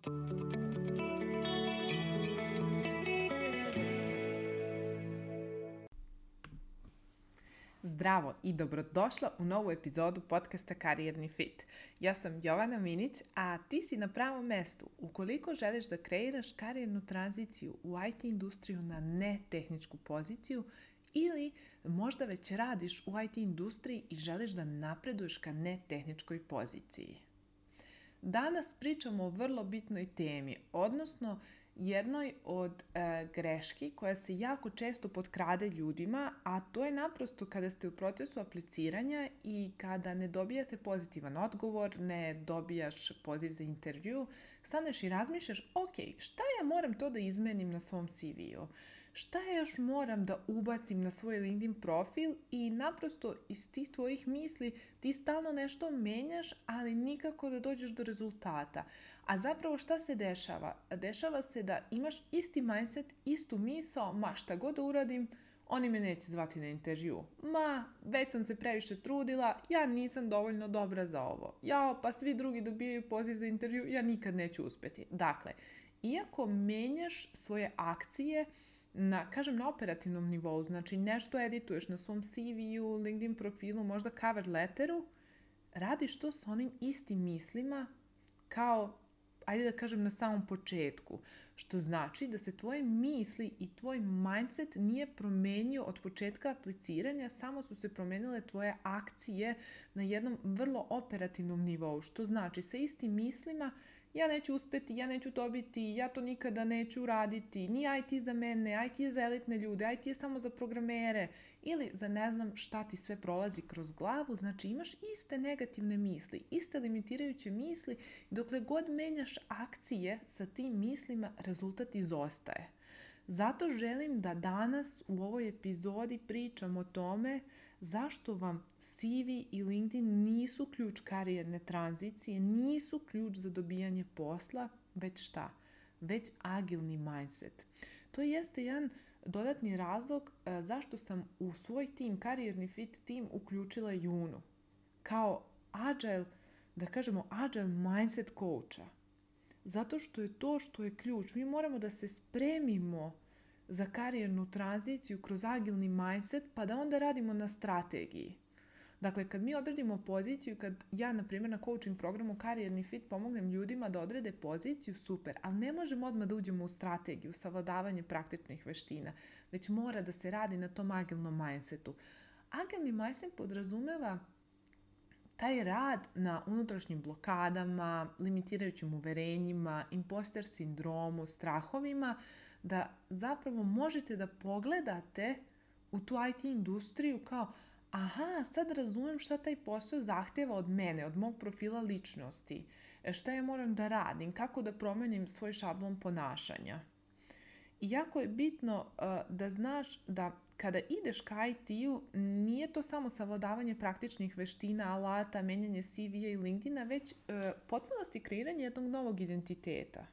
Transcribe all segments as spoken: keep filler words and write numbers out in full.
Zdravo i dobrodošla u novu epizodu podcasta Karijerni fit. Ja sam Jovana Minić, a ti si na pravom mestu. Ukoliko želiš da kreiraš karijernu tranziciju u I T industriju na netehničku poziciju ili možda već radiš u I T industriji i želiš da napreduješ ka netehničkoj poziciji. Danas pričamo o vrlo bitnoj temi, odnosno jednoj od e, greški koja se jako često potkrade ljudima, a to je naprosto kada ste u procesu apliciranja i kada ne dobijate pozitivan odgovor, ne dobijaš poziv za intervju, staneš i razmišljaš, ok, šta ja moram to da izmenim na svom C V-u? Šta ja još moram da ubacim na svoj LinkedIn profil i naprosto iz tih tvojih misli ti stalno nešto menjaš, ali nikako da dođeš do rezultata. A zapravo šta se dešava? Dešava se da imaš isti mindset, istu misao, ma šta god da uradim, oni me neće zvati na intervju. Ma, već sam se previše trudila, ja nisam dovoljno dobra za ovo. Jao, pa svi drugi dobijaju poziv za intervju, ja nikad neću uspjeti. Dakle, iako menjaš svoje akcije, na, kažem, na operativnom nivou, znači nešto edituješ na svom C V-u, LinkedIn profilu, možda cover letteru, radiš to sa onim istim mislima kao, ajde da kažem, na samom početku. Što znači da se tvoje misli i tvoj mindset nije promenio od početka apliciranja, samo su se promenile tvoje akcije na jednom vrlo operativnom nivou. Što znači sa istim mislima, ja neću uspjeti, ja neću dobiti, ja to nikada neću raditi, ni I T za mene, I T je za elitne ljude, I T je samo za programere ili za ne znam šta ti sve prolazi kroz glavu. Znači imaš iste negativne misli, iste limitirajuće misli, dokle god menjaš akcije sa tim mislima, rezultat izostaje. Zato želim da danas u ovoj epizodi pričam o tome zašto vam C V i LinkedIn nisu ključ karijerne tranzicije, nisu ključ za dobijanje posla, već šta? Već agilni mindset. To jeste jedan dodatni razlog zašto sam u svoj tim, karijerni fit tim, uključila Junu. Kao agile, da kažemo agile mindset coacha. Zato što je to što je ključ. Mi moramo da se spremimo za karijernu tranziciju kroz agilni mindset, pa da onda radimo na strategiji. Dakle, kad mi odredimo poziciju, kad ja, na primjer, na coaching programu Karijerni fit pomognem ljudima da odrede poziciju, super, ali ne možemo odmah da uđemo u strategiju, savladavanje praktičnih veština, već mora da se radi na tom agilnom mindsetu. Agilni mindset podrazumeva taj rad na unutrašnjim blokadama, limitirajućim uverenjima, imposter sindromu, strahovima, da zapravo možete da pogledate u tu I T industriju kao, aha, sad razumem šta taj posao zahtjeva od mene, od mog profila ličnosti, šta ja moram da radim, kako da promenim svoj šablon ponašanja. I jako je bitno uh, da znaš da kada ideš ka I T-u, nije to samo savladavanje praktičnih veština, alata, menjanje C V-a i LinkedIna, već uh, potpunosti kreiranje jednog novog identiteta.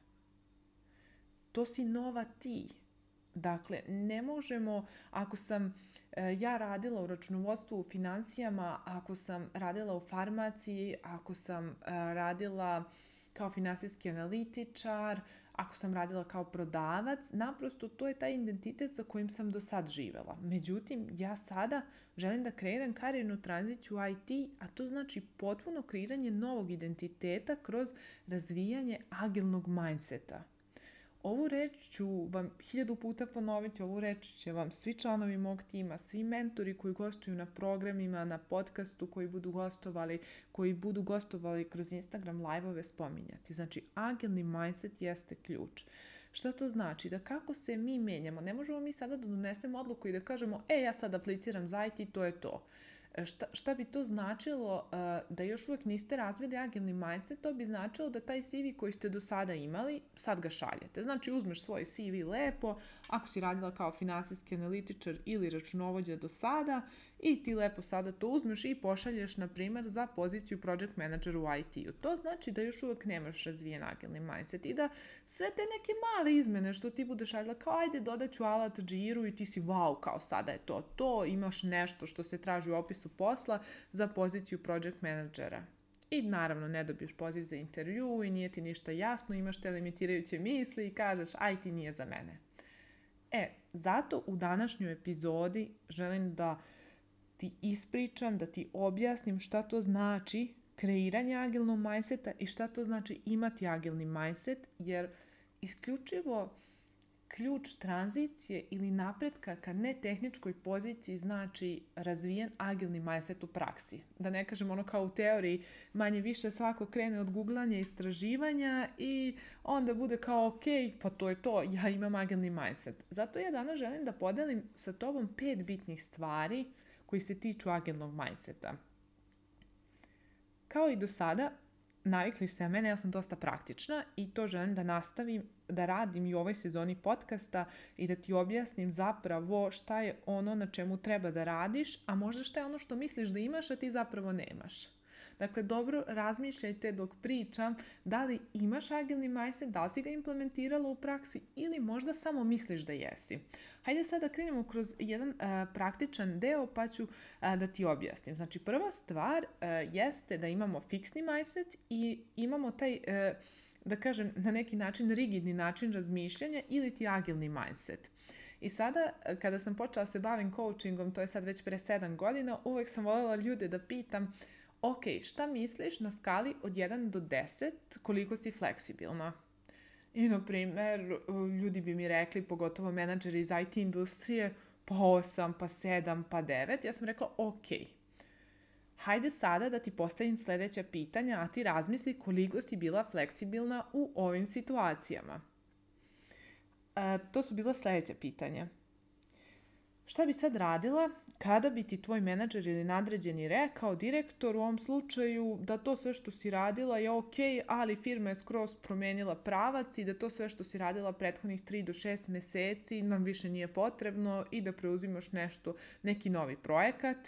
To si nova ti. Dakle, ne možemo, ako sam uh, ja radila u računovodstvu, u financijama, ako sam radila u farmaciji, ako sam uh, radila kao finansijski analitičar, ako sam radila kao prodavac, naprosto to je taj identitet sa kojim sam do sad živela. Međutim, ja sada želim da kreiram karijernu tranziciju u I T, a to znači potpuno kreiranje novog identiteta kroz razvijanje agilnog mindseta. Ovu reč ću vam hiljadu puta ponoviti, ovu reč će vam svi članovi mog tima, svi mentori koji gostuju na programima, na podcastu, koji budu gostovali, koji budu gostovali kroz Instagram live-ove spominjati. Znači, agilni mindset jeste ključ. Šta to znači? Da kako se mi menjamo, ne možemo mi sada da donesemo odluku i da kažemo, e, ja sad apliciram za I T, to je to. Šta, šta bi to značilo uh, da još uvijek niste razvili agilni mindset? To bi značilo da taj C V koji ste do sada imali, sad ga šaljete. Znači uzmeš svoj C V lepo, ako si radila kao finansijski analitičar ili računovođa do sada, i ti lepo sada to uzmeš i pošalješ, na primjer, za poziciju project manager u I T-u. To znači da još uvijek nemaš razvijen agilni mindset i da sve te neke male izmene što ti budeš radila, kao ajde dodaću alat Jiru i ti si wow, kao sada je to to, imaš nešto što se traži u opisu posla za poziciju project managera. i naravno ne dobiješ poziv za intervju i nije ti ništa jasno, imaš te limitirajuće misli i kažeš aj ti nije za mene. E, zato u današnjoj epizodi želim da ti ispričam, da ti objasnim šta to znači kreiranje agilnog mindseta i šta to znači imati agilni mindset, jer isključivo ključ tranzicije ili napretka ka netehničkoj poziciji znači razvijen agilni mindset u praksi. Da ne kažem ono kao u teoriji, manje više svako krene od googlanja i istraživanja i onda bude kao ok, pa to je to, ja imam agilni mindset. Zato ja danas želim da podelim sa tobom pet bitnih stvari koji se tiču agilnog mindseta. Kao i do sada, navikli ste na mene, ja sam dosta praktična i to želim da nastavim da radim i u ovoj sezoni podcasta i da ti objasnim zapravo šta je ono na čemu treba da radiš, a možda šta je ono što misliš da imaš, a ti zapravo nemaš. Dakle, dobro razmišljajte dok pričam da li imaš agilni mindset, da li si ga implementirala u praksi ili možda samo misliš da jesi. Hajde sad da krenemo kroz jedan uh, praktičan deo pa ću uh, da ti objasnim. Znači, prva stvar uh, jeste da imamo fiksni mindset i imamo taj, uh, da kažem, na neki način rigidni način razmišljanja ili ti agilni mindset. I sada, kada sam počela se bavim coachingom, to je sad već pre sedam godina, uvek sam voljela ljude da pitam ok, šta misliš na skali od jedan do deset koliko si fleksibilna? I, na primjer, ljudi bi mi rekli, pogotovo menadžeri iz I T industrije, pa osam, pa sedam, pa devet. Ja sam rekla, ok, hajde sada da ti postavim sljedeća pitanja, a ti razmisli koliko si bila fleksibilna u ovim situacijama. E, to su bila sljedeća pitanja. Šta bi sad radila kada bi ti tvoj menadžer ili nadređeni rekao, direktor u ovom slučaju, da to sve što si radila je ok, ali firma je skroz promenila pravac i da to sve što si radila prethodnih tri do šest meseci nam više nije potrebno i da preuzimaš nešto, neki novi projekat.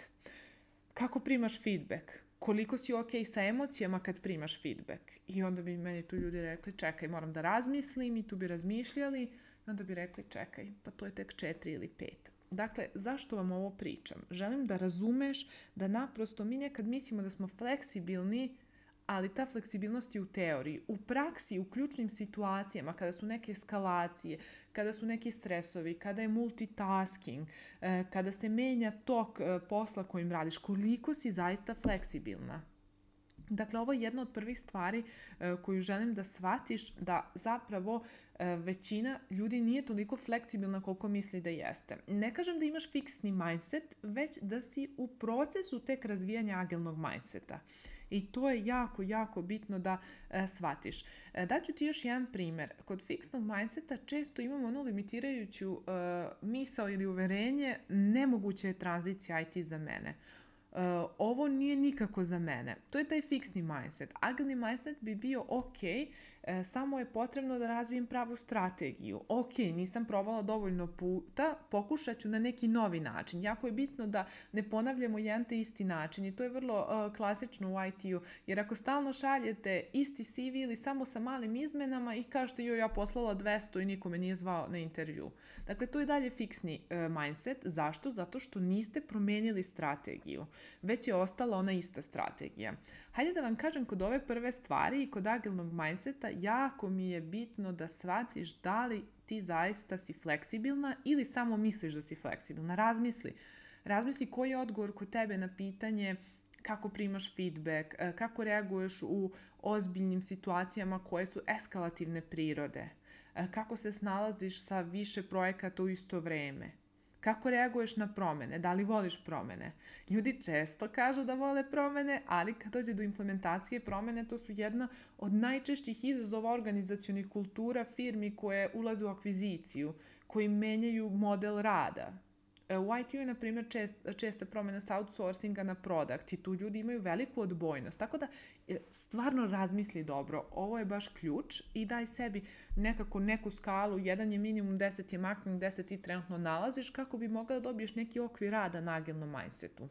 Kako primaš feedback? Koliko si ok sa emocijama kad primaš feedback? I onda bi meni tu ljudi rekli, čekaj, moram da razmislim, i tu bi razmišljali, i onda bi rekli, čekaj, pa to je tek četiri ili pet. Dakle, zašto vam ovo pričam? Želim da razumeš da naprosto mi nekad mislimo da smo fleksibilni, ali ta fleksibilnost je u teoriji. U praksi, u ključnim situacijama, kada su neke eskalacije, kada su neki stresovi, kada je multitasking, kada se menja tok posla kojim radiš, koliko si zaista fleksibilna. Dakle, ovo je jedna od prvih stvari e, koju želim da shvatiš, da zapravo e, većina ljudi nije toliko fleksibilna koliko misli da jeste. Ne kažem da imaš fiksni mindset, već da si u procesu tek razvijanja agilnog mindseta. I to je jako, jako bitno da e, shvatiš. E, daću ti još jedan primjer. Kod fiksnog mindseta često imamo onu limitirajuću e, misao ili uverenje, nemoguće je tranzicija I T za mene. Uh, ovo nije nikako za mene. To je taj fiksni mindset. Agilni mindset bi bio ok, uh, samo je potrebno da razvijem pravu strategiju. Ok, nisam probala dovoljno puta, pokušat ću na neki novi način. Jako je bitno da ne ponavljamo jedan te isti način i to je vrlo uh, klasično u I T-u, jer ako stalno šaljete isti C V ili samo sa malim izmenama i kažete joj, ja poslala dvesta i niko me nije zvao na intervju. Dakle, to je dalje fiksni uh, mindset. Zašto? Zato što niste promenili strategiju, već je ostala ona ista strategija. Hajde da vam kažem, kod ove prve stvari i kod agilnog mindseta jako mi je bitno da shvatiš da li ti zaista si fleksibilna ili samo misliš da si fleksibilna. Razmisli. Razmisli koji je odgovor kod tebe na pitanje kako primaš feedback, kako reaguješ u ozbiljnim situacijama koje su eskalativne prirode, kako se snalaziš sa više projekata u isto vreme. Kako reaguješ na promene? Da li voliš promene? Ljudi često kažu da vole promene, ali kad dođe do implementacije promene, to su jedna od najčešćih izazova organizacionih kultura firmi koje ulaze u akviziciju, koji menjaju model rada. U I T-u je, na primjer, čest, česta promjena s outsourcinga na product i tu ljudi imaju veliku odbojnost. Tako da stvarno razmisli dobro. Ovo je baš ključ i daj sebi nekako neku skalu. Jedan je minimum, deset je maksimum, deset ti trenutno nalaziš kako bi mogla da dobiješ neki okvir rada na agilnom mindsetu.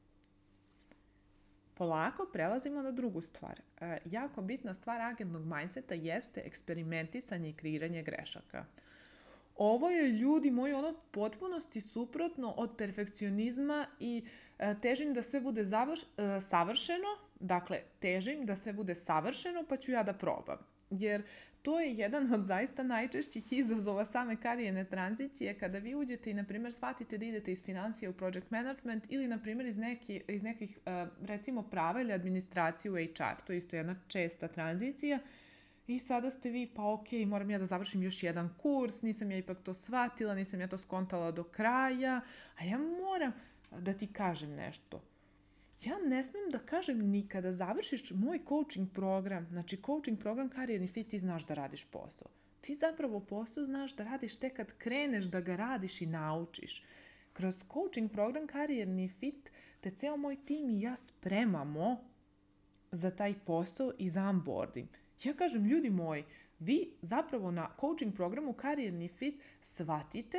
Polako prelazimo na drugu stvar. E, jako bitna stvar agilnog mindseta jeste eksperimentisanje i kreiranje grešaka. Ovo je, ljudi moji, ono potpunosti suprotno od perfekcionizma i e, težim da sve bude završ, e, savršeno, Dakle, težim da sve bude savršeno pa ću ja da probam. Jer to je jedan od zaista najčešćih izazova same karijerne tranzicije kada vi uđete i, na primjer, shvatite da idete iz financija u project management ili, na primjer, iz, neki, iz nekih, recimo, prava ili administracije u H R. To je isto jedna česta tranzicija. I sada ste vi, pa ok, moram ja da završim još jedan kurs, nisam ja ipak to shvatila, nisam ja to skontala do kraja, a ja moram da ti kažem nešto. Ja ne smem da kažem ni kada završiš moj coaching program, znači coaching program Karijerni fit, ti znaš da radiš posao. Ti zapravo posao znaš da radiš tek kad kreneš da ga radiš i naučiš. Kroz coaching program Karijerni fit te ceo moj tim i ja spremamo za taj posao i za onboarding. Ja kažem, ljudi moji, vi zapravo na coaching programu Karijerni fit shvatite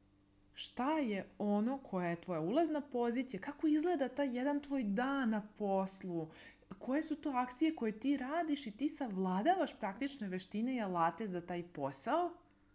šta je ono koja je tvoja ulazna pozicija, kako izgleda taj jedan tvoj dan na poslu, koje su to akcije koje ti radiš i ti savladavaš praktične veštine i alate za taj posao.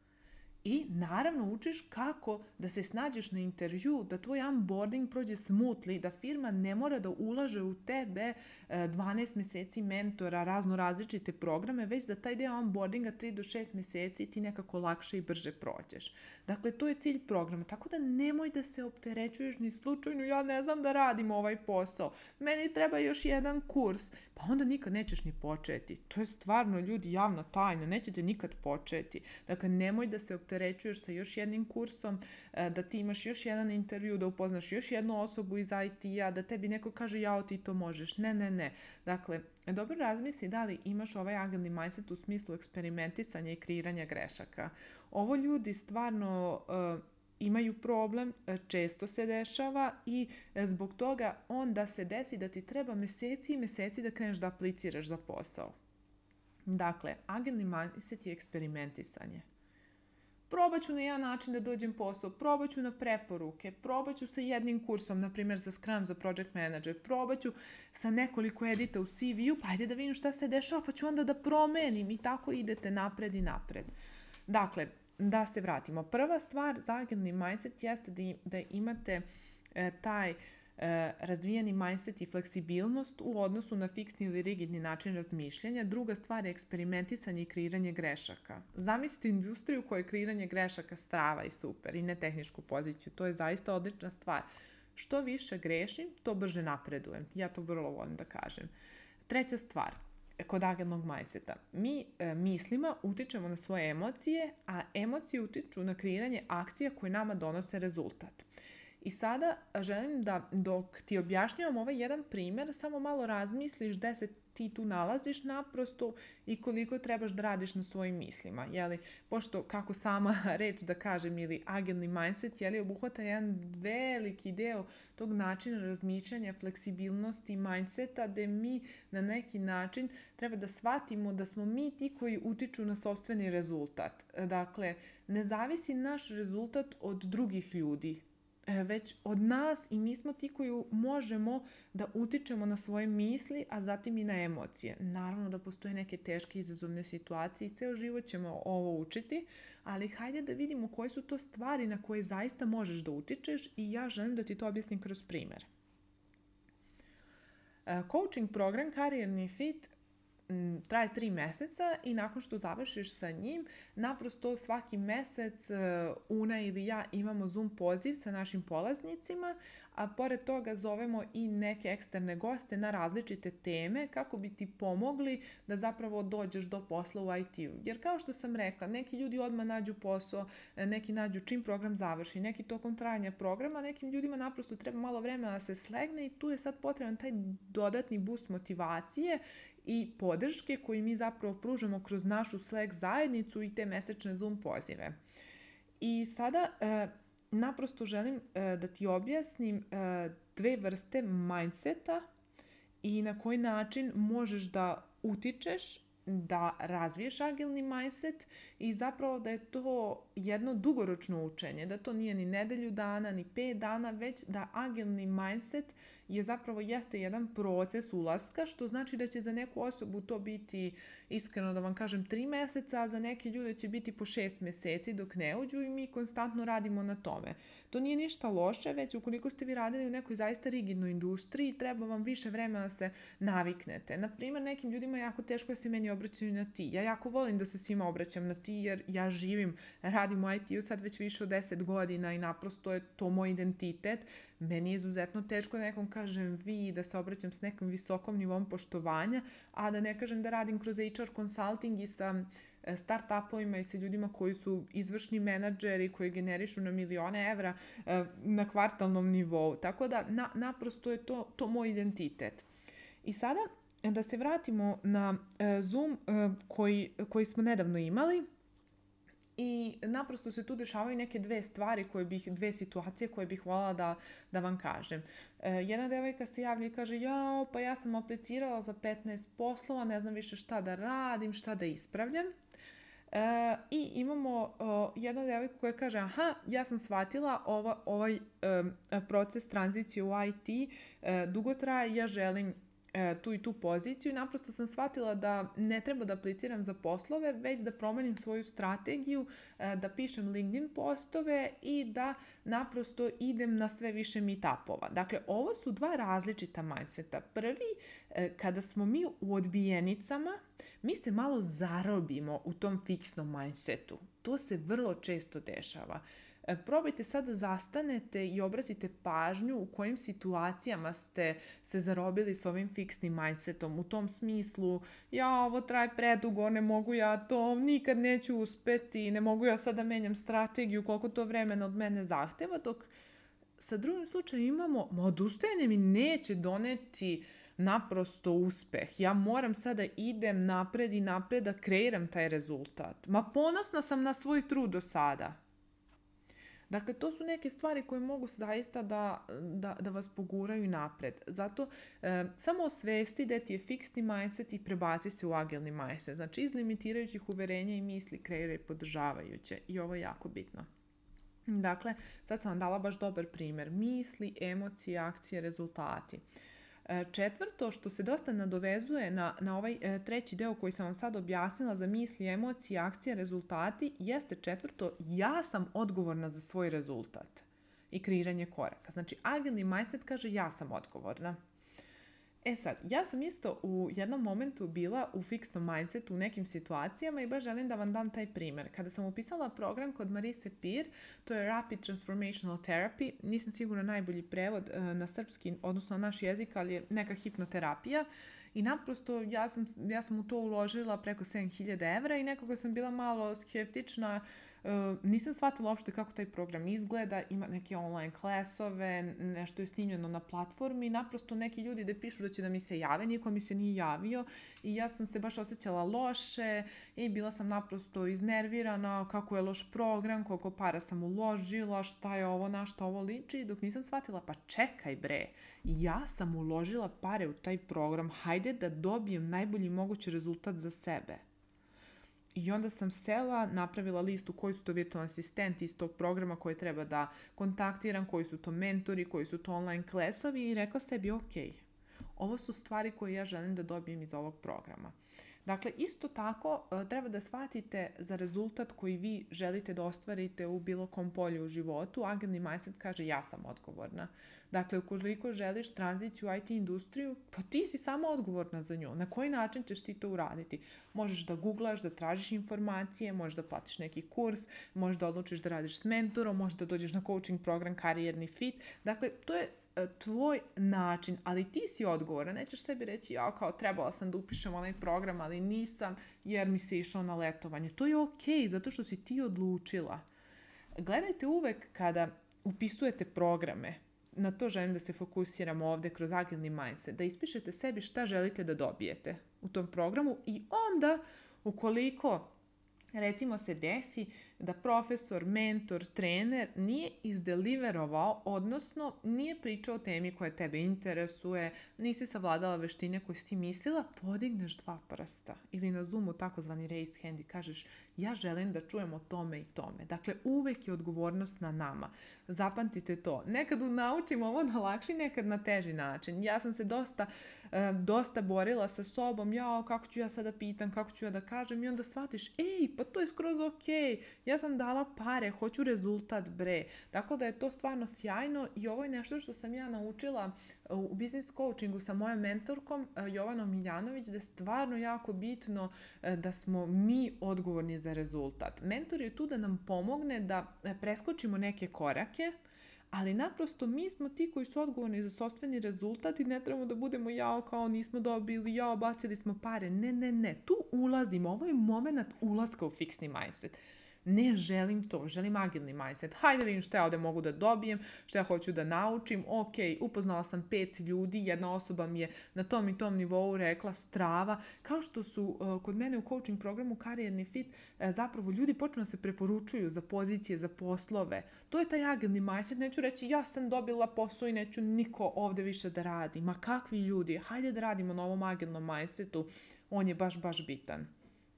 I naravno učiš kako da se snađeš na intervju, da tvoj onboarding prođe smoothly, da firma ne mora da ulaže u tebe dvanaest mjeseci mentora, razno različite programe, već da taj deo onboardinga tri do šest mjeseci ti nekako lakše i brže prođeš. Dakle, to je cilj programa. Tako da nemoj da se opterećuješ ni slučajno, ja ne znam da radim ovaj posao, meni treba još jedan kurs, pa onda nikad nećeš ni početi. To je stvarno, ljudi, javna tajna, nećete nikad početi. Dakle, nemoj da se opterećuješ sa još jednim kursom, da ti imaš još jedan intervju, da upoznaš još jednu osobu iz I T-a, da tebi neko kaže jao ti to možeš. Ne, ne, ne. Dakle, dobro razmisli da li imaš ovaj agilni mindset u smislu eksperimentisanja i kreiranja grešaka. Ovo ljudi stvarno uh, imaju problem, često se dešava i zbog toga onda se desi da ti treba mjeseci i mjeseci da kreneš da apliciraš za posao. Dakle, agilni mindset je eksperimentisanje. Probat ću na jedan način da dođem posao, probat ću na preporuke, probat ću sa jednim kursom, na primjer za Scrum, za Project Manager, probat ću sa nekoliko edita u C V-u, pa ajde da vidim šta se dešava, pa ću onda da promenim i tako idete napred i napred. Dakle, da se vratimo. Prva stvar za agilni mindset jeste da, da imate e, taj e, razvijeni mindset i fleksibilnost u odnosu na fiksni ili rigidni način razmišljanja. Druga stvar je eksperimentisanje i kreiranje grešaka. Zamislite industriju koja je kreiranje grešaka strava i super i ne tehničku poziciju. To je zaista odlična stvar. Što više grešim, to brže napredujem. Ja to vrlo volim da kažem. Treća stvar. Kod agilnog mindseta. Mi e, mislima utičemo na svoje emocije, a emocije utiču na kreiranje akcija koje nama donose rezultat. I sada želim da dok ti objašnjavam ovaj jedan primjer, samo malo razmisliš gde se ti tu nalaziš naprosto i koliko trebaš da radiš na svojim mislima. Jeli, pošto, kako sama reč da kažem, ili agilni mindset, jeli, obuhvata jedan veliki deo tog načina razmišljanja, fleksibilnosti, mindseta, gde mi na neki način treba da shvatimo da smo mi ti koji utiču na sopstveni rezultat. Dakle, ne zavisi naš rezultat od drugih ljudi, već od nas i mi smo ti koji možemo da utičemo na svoje misli, a zatim i na emocije. Naravno da postoje neke teške izazovne situacije i ceo život ćemo ovo učiti, ali hajde da vidimo koje su to stvari na koje zaista možeš da utičeš i ja želim da ti to objasnim kroz primjer. Coaching program Karijerni fit traje tri meseca i nakon što završiš sa njim, naprosto svaki mesec Una ili ja imamo Zoom poziv sa našim polaznicima, a pored toga zovemo i neke eksterne goste na različite teme kako bi ti pomogli da zapravo dođeš do posla u I T-u. Jer kao što sam rekla, neki ljudi odmah nađu posao, neki nađu čim program završi, neki tokom trajanja programa, nekim ljudima naprosto treba malo vremena da se slegne i tu je sad potreban taj dodatni boost motivacije i podrške koji mi zapravo pružamo kroz našu Slack zajednicu i te mesečne Zoom pozive. I sada e, naprosto želim e, da ti objasnim e, dve vrste mindseta i na koji način možeš da utičeš da razviješ agilni mindset i zapravo da je to jedno dugoročno učenje, da to nije ni nedelju dana, ni pet dana, već da agilni mindset je zapravo jeste jedan proces ulaska, što znači da će za neku osobu to biti, iskreno da vam kažem, tri meseca, a za neke ljude će biti po šest meseci dok ne uđu i mi konstantno radimo na tome. To nije ništa loše, već ukoliko ste vi radili u nekoj zaista rigidnoj industriji, treba vam više vremena da se naviknete. Naprimjer, nekim ljudima je jako teško da se meni obraćaju na ti. Ja jako volim da se svima obraćam na ti jer ja živim, radim u I T-u sad već više od deset godina i naprosto je to moj identitet. Meni je izuzetno teško da nekom kažem vi, da se obraćam s nekim visokom nivom poštovanja, a da ne kažem da radim kroz H R consulting i sa start-upovima i sa ljudima koji su izvršni menadžeri, koji generišu na milione evra na kvartalnom nivou. Tako da na, naprosto je to, to moj identitet. I sada da se vratimo na Zoom koji, koji smo nedavno imali. I naprosto se tu dešavaju neke dve stvari, koje bih, dve situacije koje bih voljela da, da vam kažem. E, jedna devojka se javlja i kaže, jao, pa ja sam aplicirala za petnaest poslova, ne znam više šta da radim, šta da ispravljam. E, I imamo o, jednu devojku koja kaže, aha, ja sam shvatila ova, ovaj e, proces tranzicije u I T e, dugo traje, ja želim tu i tu poziciju i naprosto sam shvatila da ne treba da apliciram za poslove, već da promenim svoju strategiju, da pišem LinkedIn postove i da naprosto idem na sve više meetupova. Dakle, ovo su dva različita mindseta. Prvi, kada smo mi u odbijenicama, mi se malo zarobimo u tom fiksnom mindsetu. To se vrlo često dešava. Probajte sad da zastanete i obratite pažnju u kojim situacijama ste se zarobili s ovim fiksnim mindsetom. U tom smislu, ja ovo traje predugo, ne mogu ja to, nikad neću uspeti, ne mogu ja sad da menjam strategiju, koliko to vremena od mene zahteva, dok sa drugim slučajem imamo, ma odustajanje mi neće doneti naprosto uspeh. Ja moram sada idem napred i napred da kreiram taj rezultat. Ma ponosna sam na svoj trud do sada. Dakle, to su neke stvari koje mogu zaista da, da, da vas poguraju napred. Zato e, samo osvesti da ti je fiksni mindset i prebaci se u agilni mindset. Znači, iz limitirajućih uverenja i misli kreiraj podržavajuće. I ovo je jako bitno. Dakle, sad sam vam dala baš dobar primjer. Misli, emocije, akcije, rezultati. Četvrto, što se dosta nadovezuje na, na ovaj e, treći deo koji sam vam sad objasnila za misli, emocije, akcije, rezultati, jeste četvrto, ja sam odgovorna za svoj rezultat i kreiranje koraka. Znači, agilni mindset kaže ja sam odgovorna. E sad, ja sam isto u jednom momentu bila u fiksnom mindsetu u nekim situacijama i baš želim da vam dam taj primjer. Kada sam upisala program kod Marise Pir, to je Rapid Transformational Therapy, nisam sigurna najbolji prevod na srpski, odnosno na naš jezik, ali je neka hipnoterapija. I naprosto ja sam, ja sam u to uložila preko sedam hiljada evra i nekako sam bila malo skeptična. Uh, nisam shvatila uopšte kako taj program izgleda, ima neke online klasove, nešto je snimljeno na platformi, naprosto neki ljudi da pišu da će da mi se jave, niko mi se nije javio i ja sam se baš osjećala loše i bila sam naprosto iznervirana kako je loš program, koliko para sam uložila, šta je ovo, na šta ovo liči, dok nisam shvatila, pa čekaj bre, ja sam uložila pare u taj program, hajde da dobijem najbolji mogući rezultat za sebe. I onda sam sela, napravila listu koji su to virtualni asistenti iz tog programa koje treba da kontaktiram, koji su to mentori, koji su to online klasovi i rekla sebi, ok, ovo su stvari koje ja želim da dobijem iz ovog programa. Dakle, isto tako treba da shvatite za rezultat koji vi želite da ostvarite u bilo kom polju u životu. Agilni mindset kaže ja sam odgovorna. Dakle, ukoliko želiš tranziciju u I T industriju, pa ti si samo odgovorna za nju. Na koji način ćeš ti to uraditi? Možeš da googlaš, da tražiš informacije, možeš da platiš neki kurs, možeš da odlučiš da radiš s mentorom, možeš da dođeš na coaching program Karijerni fit. Dakle, to je tvoj način, ali ti si odgovoran. Nećeš sebi reći, ja kao trebala sam da upišem onaj program, ali nisam jer mi se išao na letovanje. To je okej, zato što si ti odlučila. Gledajte uvek kada upisujete programe, na to želim da se fokusiramo ovde kroz agilni mindset, da ispišete sebi šta želite da dobijete u tom programu i onda ukoliko recimo se desi da profesor, mentor, trener nije izdeliverovao, odnosno nije pričao o temi koja tebe interesuje, nisi savladala veštine koje si ti mislila, podigneš dva prsta ili na Zoomu takozvani raise hand i kažeš ja želim da čujem o tome i tome. Dakle, uvek je odgovornost na nama. Zapamtite to. Nekad naučimo ovo na lakši, nekad na teži način. Ja sam se dosta, dosta borila sa sobom, ja, kako ću ja sada pitam, kako ću ja da kažem i onda shvatiš, ej, pa to je skroz okej, ja sam dala pare, hoću rezultat, bre. Tako da je to stvarno sjajno i ovo je nešto što sam ja naučila u business coachingu sa mojom mentorkom Jovanom Miljanović, da je stvarno jako bitno da smo mi odgovorni za rezultat. Mentor je tu da nam pomogne da preskočimo neke korake, ali naprosto mi smo ti koji su odgovorni za sopstveni rezultat i ne trebamo da budemo jao kao nismo dobili, jao bacili smo pare. Ne, ne, ne. Tu ulazimo. Ovo je moment ulaska u fiksni mindset. Ne želim to, želim agilni mindset. Hajde vidim šta ja ovde mogu da dobijem, šta ja hoću da naučim. Ok, upoznala sam pet ljudi, jedna osoba mi je na tom i tom nivou rekla strava. Kao što su uh, kod mene u coaching programu Karijerni fit, uh, zapravo ljudi počnu da se preporučuju za pozicije, za poslove. To je taj agilni mindset. Neću reći ja sam dobila posao i neću niko ovde više da radi. Ma kakvi ljudi, hajde da radimo na ovom agilnom mindsetu. On je baš, baš bitan.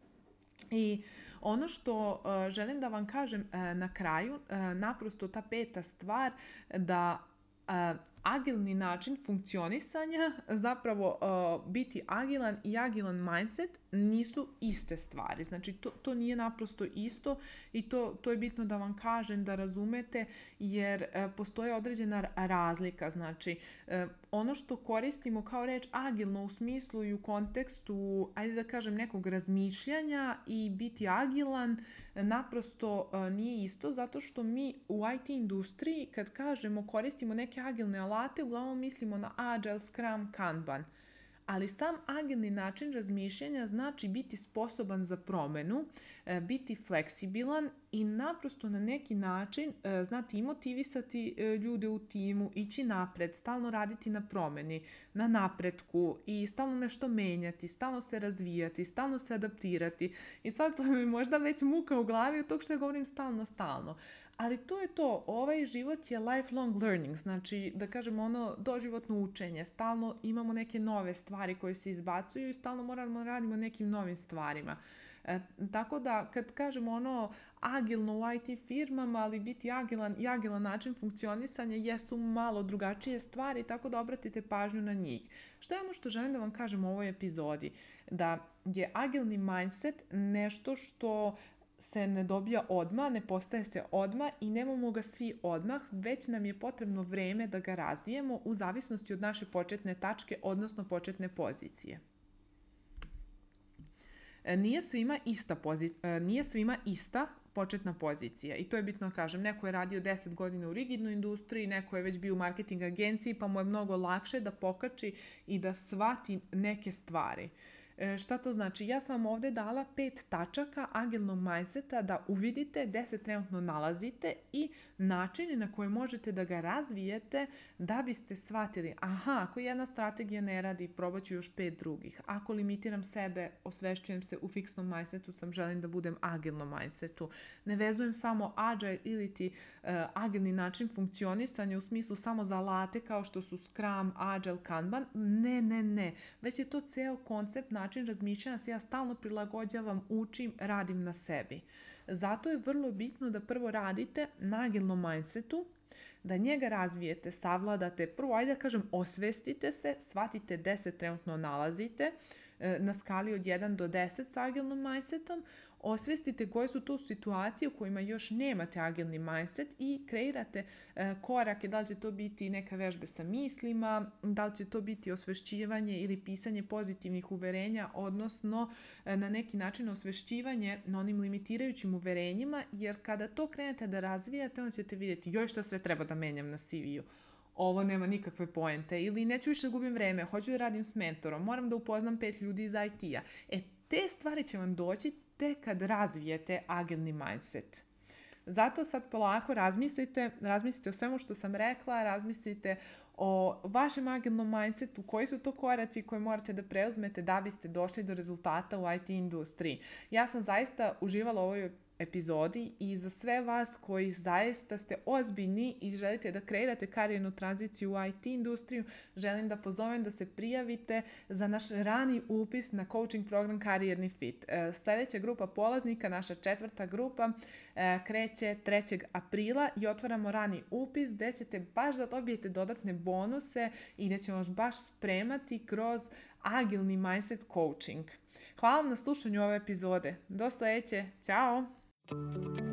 I ono što uh, želim da vam kažem uh, na kraju, uh, naprosto ta peta stvar, da uh, agilni način funkcionisanja, zapravo uh, biti agilan i agilan mindset nisu iste stvari. Znači to, to nije naprosto isto i to, to je bitno da vam kažem, da razumete, jer uh, postoje određena razlika. Znači uh, ono što koristimo kao reč agilno u smislu i u kontekstu, ajde da kažem, nekog razmišljanja i biti agilan, naprosto uh, nije isto, zato što mi u I T industriji kad kažemo koristimo neke agilne alate, uglavnom mislimo na Agile, Scrum, Kanban. Ali sam agilni način razmišljanja znači biti sposoban za promenu, biti fleksibilan i naprosto na neki način znati i motivisati ljude u timu, ići napred, stalno raditi na promeni, na napretku i stalno nešto menjati, stalno se razvijati, stalno se adaptirati. I sad to mi možda već muka u glavi od tog što ja govorim stalno, stalno. Ali to je to, ovaj život je lifelong learning, znači da kažemo ono doživotno učenje, stalno imamo neke nove stvari koje se izbacuju i stalno moramo radimo nekim novim stvarima. E, tako da kad kažemo ono agilno u I T firmama, ali biti agilan i agilan način funkcionisanja jesu malo drugačije stvari, tako da obratite pažnju na njih. Šta je ono što želim da vam kažem u ovoj epizodi? Da je agilni mindset nešto što se ne dobija odmah, ne postaje se odmah i nemamo ga svi odmah, već nam je potrebno vreme da ga razvijemo u zavisnosti od naše početne tačke, odnosno početne pozicije. Nije svima ista, pozi- nije svima ista početna pozicija i to je bitno kažem. Neko je radio deset godina u rigidnoj industriji, neko je već bio u marketing agenciji, pa mu je mnogo lakše da pokači i da shvati neke stvari. E, šta to znači? Ja sam vam ovdje dala pet tačaka agilnog mindseta da uvidite gde se trenutno nalazite i načine na koje možete da ga razvijete da biste shvatili, aha, ako jedna strategija ne radi, probat ću još pet drugih. Ako limitiram sebe, osvešćujem se u fiksnom mindsetu, sam želim da budem agilnom mindsetu. Ne vezujem samo agile ili ti uh, agilni način funkcionisanja u smislu samo za alate kao što su Scrum, Agile, Kanban. Ne, ne, ne. Već je to ceo koncept, način razmišljanja se ja stalno prilagođavam, učim, radim na sebi. Zato je vrlo bitno da prvo radite na agilnom mindsetu, da njega razvijete, savladate, prvo, ajde da kažem, osvestite se, shvatite gde se trenutno nalazite, na skali od jedan do deset sa agilnom mindsetom, osvestite koje su to situacije u kojima još nemate agilni mindset i kreirate e, korake, da li će to biti neka vežbe sa mislima, da li će to biti osvešćivanje ili pisanje pozitivnih uverenja, odnosno e, na neki način osvešćivanje na onim limitirajućim uverenjima, jer kada to krenete da razvijate, onda ćete vidjeti joj šta sve treba da menjam na C V-u. Ovo nema nikakve poente ili neću više da gubim vreme, hoću da radim s mentorom, moram da upoznam pet ljudi iz I T-a. E, te stvari će vam doći tek kad razvijete agilni mindset. Zato sad polako razmislite, razmislite o svemu što sam rekla, razmislite o vašem agilnom mindsetu, koji su to koraci koje morate da preuzmete da biste došli do rezultata u I T industriji. Ja sam zaista uživala u ovoj epizodi i za sve vas koji zaista ste ozbiljni i želite da kreirate karijernu tranziciju u I T industriju, želim da pozovem da se prijavite za naš rani upis na coaching program Karijerni fit. Sljedeća grupa polaznika, naša četvrta grupa, kreće trećeg aprila i otvaramo rani upis gdje ćete baš da dobijete dodatne bonuse i gdje ćemo vas baš spremati kroz agilni mindset coaching. Hvala vam na slušanju ove epizode. Do sljedeće. Ćao!